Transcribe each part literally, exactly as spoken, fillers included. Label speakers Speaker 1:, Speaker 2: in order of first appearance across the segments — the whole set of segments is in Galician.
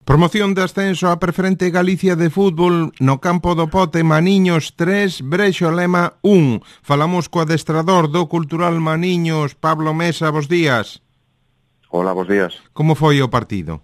Speaker 1: Promoción de ascenso a Preferente Galicia de Fútbol no campo do Pote, Maniños tres, Brexo Lema un. Falamos co adestrador do Cultural Maniños, Pablo Mesa, bos días.
Speaker 2: Hola, bos días.
Speaker 1: Como foi o partido?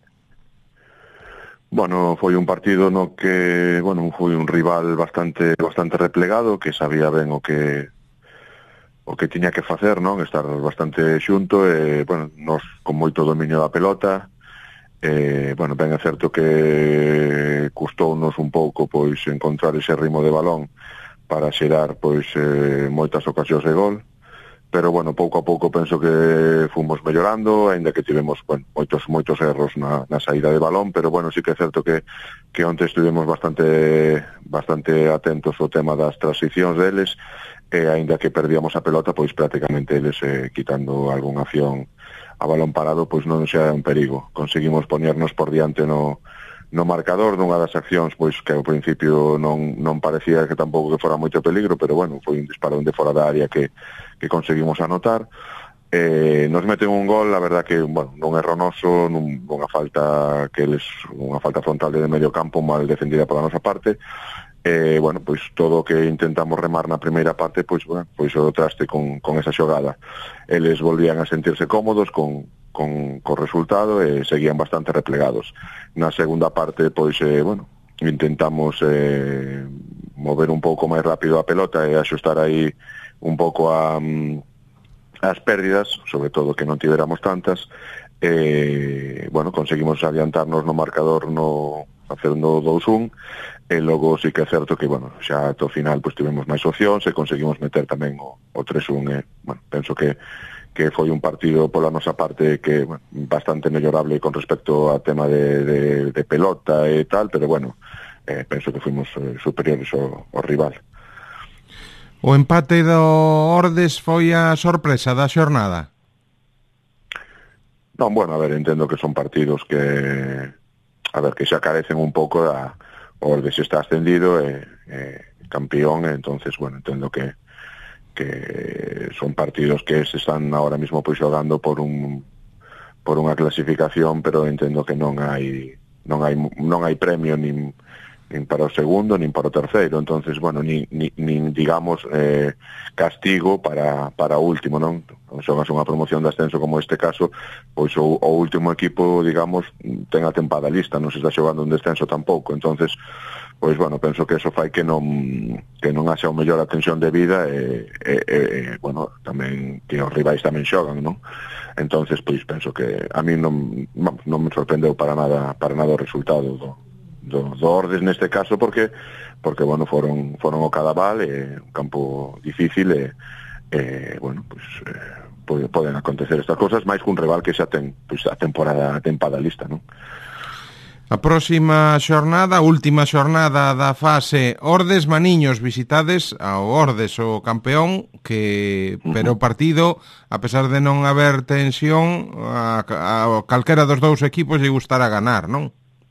Speaker 2: Bueno, foi un partido no que, bueno, foi un rival bastante bastante replegado, que sabía ben o que o que tiña que facer, non? Estar bastante xunto e, bueno, nos con moito dominio da pelota. Eh, bueno, ben é certo que custounos un pouco pois encontrar ese ritmo de balón para xerar pois eh, moitas ocasións de gol, pero bueno, pouco a pouco penso que fomos mellorando, aínda que tivemos, bueno, moitos moitos erros na, na saída de balón, pero bueno, sí que é certo que que onte estivemos bastante bastante atentos ao tema das transicións deles, e aínda que perdíamos a pelota, pois prácticamente eles eh, quitando algunha acción a balón parado, pois non xa é un perigo. Conseguimos poñernos por diante no, no marcador dunha das accións, pois que ao principio non, non parecía que tampouco que fora moito peligro, pero bueno, foi un disparo de fora da área que, que conseguimos anotar. Eh, nos meten un gol, a verdad que, bueno, non erro noso, nun, nunha falta que eles, unha falta frontal de medio campo mal defendida pola nosa parte. Eh, bueno, pois todo o que intentamos remar na primeira parte, pois, bueno, pois o traste con, con esa xogada. Eles volvían a sentirse cómodos con, con, con resultado e seguían bastante replegados. Na segunda parte, pois, eh, bueno, intentamos eh, mover un pouco máis rápido a pelota e axustar aí un pouco a, as pérdidas, sobre todo que non tiveramos tantas. Eh, bueno, conseguimos adiantarnos no marcador no facendo dous un, e logo sí que é certo que, bueno, xa ato final pois tivemos máis opcións e conseguimos meter tamén o, o tres un, e, bueno, penso que que foi un partido pola nosa parte que, bueno, bastante mellorable con respecto a tema de, de, de pelota e tal, pero bueno, eh, penso que fuimos eh, superiores ao, ao rival.
Speaker 1: O empate do Ordes foi a sorpresa da xornada?
Speaker 2: Non, bueno, a ver, entendo que son partidos que a ver, que xa carecen un pouco da Ordes está ascendido e, e campeón, e entonces, bueno, entendo que que son partidos que se están ahora mismo pois xogando por un por unha clasificación, pero entendo que non hai non hai non hai premio nin nin para o segundo, nin para o terceiro, entonces, bueno, nin, nin, nin digamos, eh, castigo para, para o último, non? Xogas unha promoción de ascenso como este caso, pois o, o último equipo, digamos, ten a tempada lista, non se está xogando un descenso tampouco, entonces, pois, bueno, penso que eso fai que non que non haxa o mellor atención de vida e, e, e, bueno, tamén que os rivais tamén xogan, non? Entonces, pois, penso que a mí non, non me sorprendeu para nada, para nada o resultado do Do, do Ordes neste caso, porque porque bueno, foron foron o Cadaval, e un campo difícil, e, e bueno, pues eh, pode, poden acontecer estas cosas, máis cun rival que xa ten pues, a temporada a tempada lista, non?
Speaker 1: A próxima xornada, última xornada da fase Ordes Maniños, visitades ao Ordes, o campeón, que pero o partido, a pesar de non haber tensión, a, a calquera dos dous equipos lle gustará ganar, non?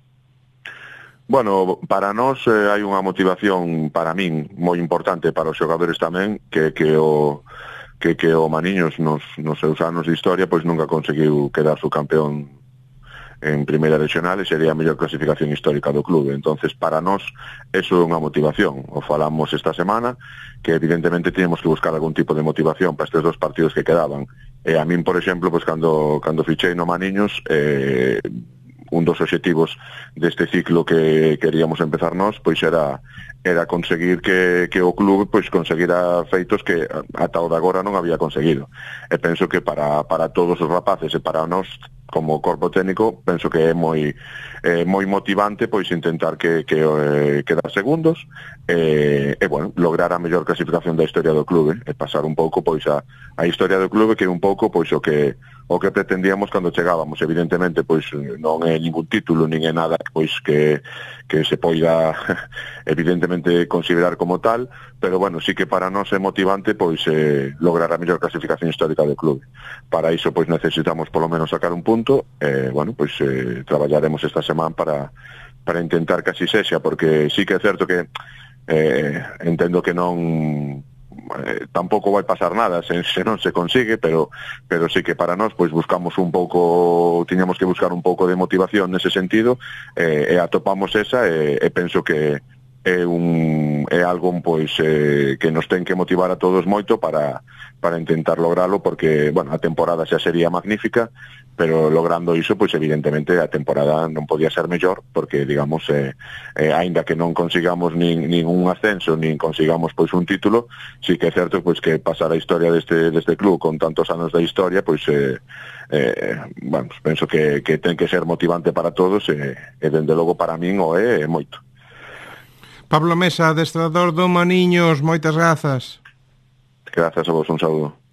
Speaker 2: Bueno, para nós eh, hai unha motivación para min moi importante, para os xogadores tamén, que que o que que o Maniños nos nos seus anos de historia pois nunca conseguiu quedar su campeón en primeira regional, e sería a mellor clasificación histórica do clube. Entonces, para nós eso é unha motivación. O falamos esta semana, que evidentemente teníamos que buscar algún tipo de motivación para estes dos partidos que quedaban. E a min, por exemplo, pois cando cando fichei no Maniños, eh un dos obxectivos deste ciclo que queríamos empezar nós, pois era era conseguir que, que o clube pois conseguira feitos que ata o de agora non había conseguido. E penso que para, para todos os rapaces e para nós como corpo técnico, penso que é moi eh, moi motivante pois intentar que, que eh, quedar segundos e, e bueno, lograr a mellor clasificación da historia do clube e pasar un pouco pois a, a historia do clube, que é un pouco pois o que o que pretendíamos cando chegábamos. Evidentemente pois non é ningún título nin é nada pois que que se poida evidentemente considerar como tal, pero bueno, sí que para nós é motivante pois eh, lograr a mellor clasificación histórica do clube. Para iso pois necesitamos polo menos sacar un punto, e eh, bueno, pois eh, traballaremos esta semana para para intentar que así sexa, porque sí que é certo que eh, entendo que non eh, tampouco vai pasar nada se, se non se consigue, pero pero sí que para nós pois buscamos un pouco, tiñamos que buscar un pouco de motivación nese sentido, eh, e atopamos esa, e, e penso que é un é algo pois eh, que nos ten que motivar a todos moito para para intentar logralo, porque, bueno, a temporada xa sería magnífica, pero logrando iso, pois evidentemente a temporada non podía ser mellor, porque, digamos, eh, eh, aínda que non consigamos nin, nin un ascenso, nin consigamos pois un título, sí que é certo pois que pasar a historia deste, deste club con tantos anos de historia, pois eh, eh, bueno, penso que, que ten que ser motivante para todos, e, e dende logo para min o é, é moito.
Speaker 1: Pablo Mesa, adestrador do Maniños, moitas grazas.
Speaker 2: Grazas a vos, un saúdo.